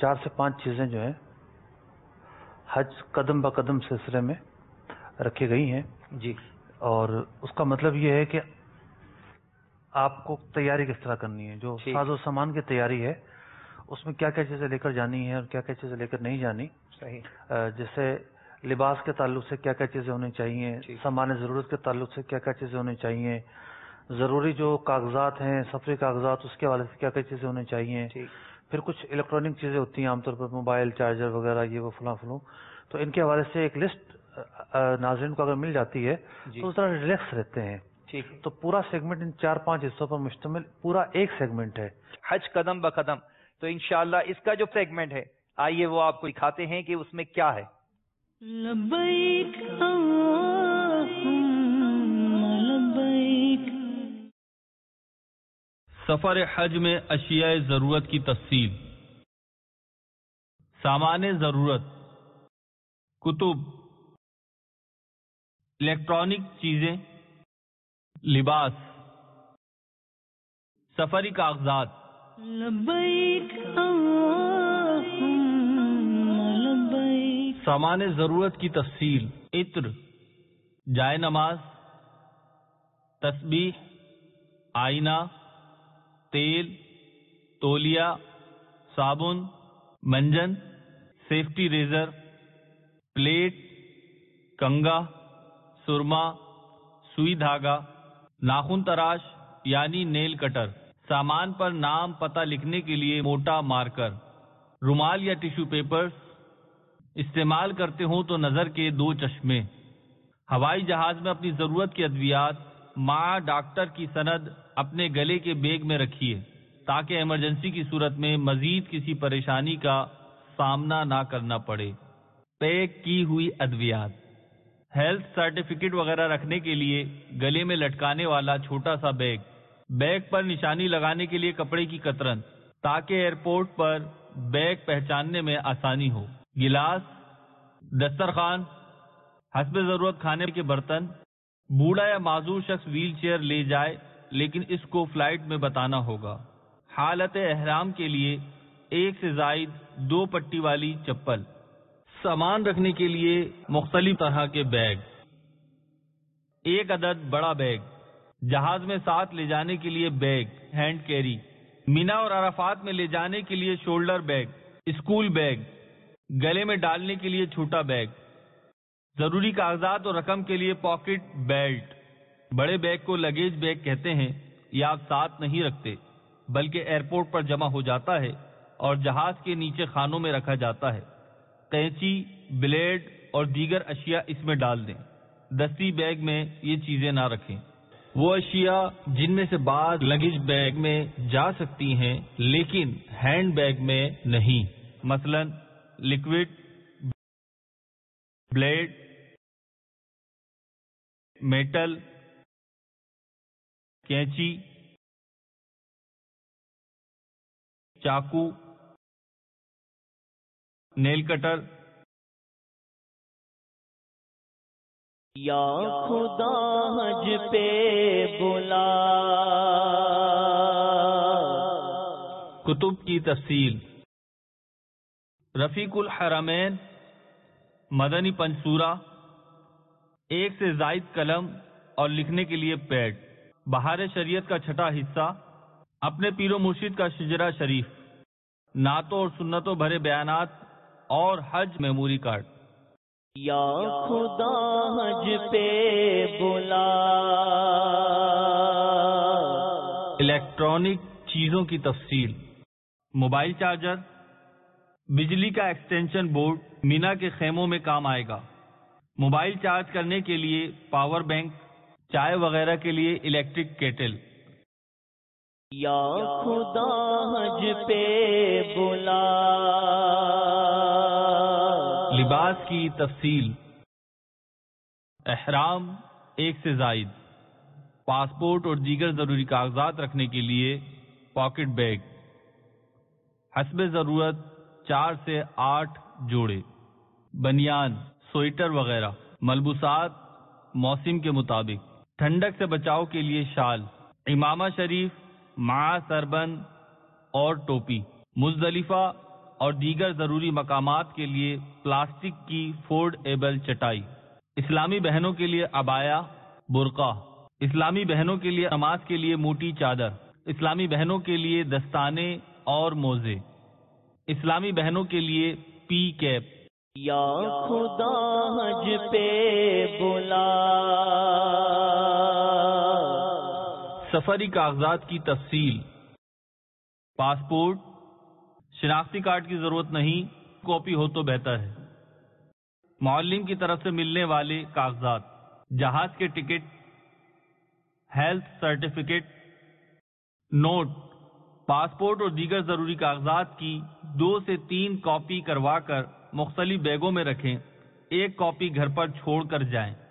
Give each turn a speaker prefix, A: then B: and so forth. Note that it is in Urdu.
A: 4 سے 5 چیزیں جو ہیں حج قدم بہ قدم سلسلے میں رکھی گئی ہیں
B: جی،
A: اور اس کا مطلب یہ ہے کہ آپ کو تیاری کس طرح کرنی ہے. جو ساز و سامان کی تیاری ہے اس میں کیا کیا چیزیں لے کر جانی ہے اور کیا کیا چیزیں لے کر نہیں جانی.
B: صحیح.
A: جیسے لباس کے تعلق سے کیا کیا چیزیں ہونی چاہیے, سامان ضرورت کے تعلق سے کیا کیا چیزیں ہونی چاہیے, ضروری جو کاغذات ہیں سفری کاغذات اس کے حوالے سے کیا کیا چیزیں ہونی چاہیے, پھر کچھ الیکٹرانک چیزیں ہوتی ہیں عام طور پر موبائل چارجر وغیرہ یہ وہ فلاں فلوں. تو ان کے حوالے سے ایک لسٹ ناظرین کو اگر مل جاتی ہے تو ذرا ریلیکس رہتے ہیں. تو پورا سیگمنٹ ان 4-5 حصوں پر مشتمل پورا ایک سیگمنٹ ہے
B: حج قدم بہ قدم. تو انشاءاللہ اس کا جو سیگمنٹ ہے آئیے وہ آپ کو دکھاتے ہیں کہ اس میں کیا ہے.
C: لبیک لبیک.
D: سفر حج میں اشیاء ضرورت کی تفصیل. سامان ضرورت, کتب, الیکٹرانک چیزیں, لباس, سفری کاغذات.
C: لبیک لبیک.
D: سامان ضرورت کی تفصیل. عطر, جائے نماز, تسبیح, آئینہ, تیل, تولیہ, صابن, منجن, سیفٹی ریزر, پلیٹ, کنگا, سرما, سوئی دھاگا, ناخن تراش یعنی نیل کٹر, سامان پر نام پتہ لکھنے کے لیے موٹا مارکر, رومال یا ٹیشو پیپرز, استعمال کرتے ہوں تو نظر کے 2 چشمے. ہوائی جہاز میں اپنی ضرورت کی ادویات مع ڈاکٹر کی سند اپنے گلے کے بیگ میں رکھیے تاکہ ایمرجنسی کی صورت میں مزید کسی پریشانی کا سامنا نہ کرنا پڑے. پیک کی ہوئی ادویات. ہیلتھ سرٹیفکیٹ وغیرہ رکھنے کے لیے گلے میں لٹکانے والا چھوٹا سا بیگ. بیگ پر نشانی لگانے کے لیے کپڑے کی کترن تاکہ ایئرپورٹ پر بیگ پہچاننے میں آسانی ہو. گلاس, دسترخوان, حسب ضرورت کھانے کے برتن. بوڑھا یا معذور شخص ویل چیئر لے جائے لیکن اس کو فلائٹ میں بتانا ہوگا. حالت احرام کے لیے 1 سے زائد 2 پٹی والی چپل. سامان رکھنے کے لیے مختلف طرح کے بیگ. 1 عدد بڑا بیگ. جہاز میں ساتھ لے جانے کے لیے بیگ ہینڈ کیری. مینا اور عرفات میں لے جانے کے لیے شولڈر بیگ. School bag. گلے میں ڈالنے کے لیے چھوٹا بیگ. ضروری کاغذات اور رقم کے لیے پاکٹ بیلٹ. بڑے بیگ کو لگیج بیگ کہتے ہیں. یہ آپ ساتھ نہیں رکھتے بلکہ ایئرپورٹ پر جمع ہو جاتا ہے اور جہاز کے نیچے خانوں میں رکھا جاتا ہے. قینچی, بلیڈ اور دیگر اشیاء اس میں ڈال دیں. دستی بیگ میں یہ چیزیں نہ رکھیں. وہ اشیاء جن میں سے بعض لگیج بیگ میں جا سکتی ہیں لیکن ہینڈ بیگ میں نہیں, مثلا لکوڈ, بلیڈ, میٹل, کینچی, چاقو, نیل کٹر.
C: یا خدا حج پہ بلا.
D: کتب کی تفصیل. رفیق الحرمین مدنی پنسورہ, 1 سے زائد قلم اور لکھنے کے لیے پیڈ. بہار شریعت کا چھٹا حصہ, اپنے پیر و مرشد کا شجرہ شریف, نعتوں اور سنتوں بھرے بیانات اور حج میموری کارڈ.
C: یا خدا حج پہ بلا.
D: الیکٹرانک چیزوں کی تفصیل. موبائل چارجر, بجلی کا ایکسٹینشن بورڈ مینا کے خیموں میں کام آئے گا. موبائل چارج کرنے کے لیے پاور بینک, چائے وغیرہ کے لیے الیکٹرک کیٹل.
C: یا خدا حج پہ بلا.
D: لباس کی تفصیل. احرام 1 سے زائد, پاسپورٹ اور دیگر ضروری کاغذات رکھنے کے لیے پاکٹ بیگ. حسب ضرورت 4 سے 8 جوڑے. بنیان, سویٹر وغیرہ. ملبوسات موسم کے مطابق. ٹھنڈک سے بچاؤ کے لیے شال, امامہ شریف مع سربند اور ٹوپی. مزدلفہ اور دیگر ضروری مقامات کے لیے پلاسٹک کی فولڈ ایبل چٹائی، اسلامی بہنوں کے لیے عبایا، برقع، اسلامی بہنوں کے لیے نماز کے لیے موٹی چادر، اسلامی بہنوں کے لیے دستانے اور موزے، اسلامی بہنوں کے لیے پی کیپ۔
C: یا خدا حج پہ بلا،
D: سفری کاغذات کی تفصیل، پاسپورٹ، شناختی کارڈ کی ضرورت نہیں، کاپی ہو تو بہتر ہے، معلم کی طرف سے ملنے والے کاغذات، جہاز کے ticket, health certificate, note, passport اور دیگر ضروری کاغذات کی 2 سے 3 کاپی کروا کر مختلف بیگوں میں رکھیں، ایک کاپی گھر پر چھوڑ کر جائیں۔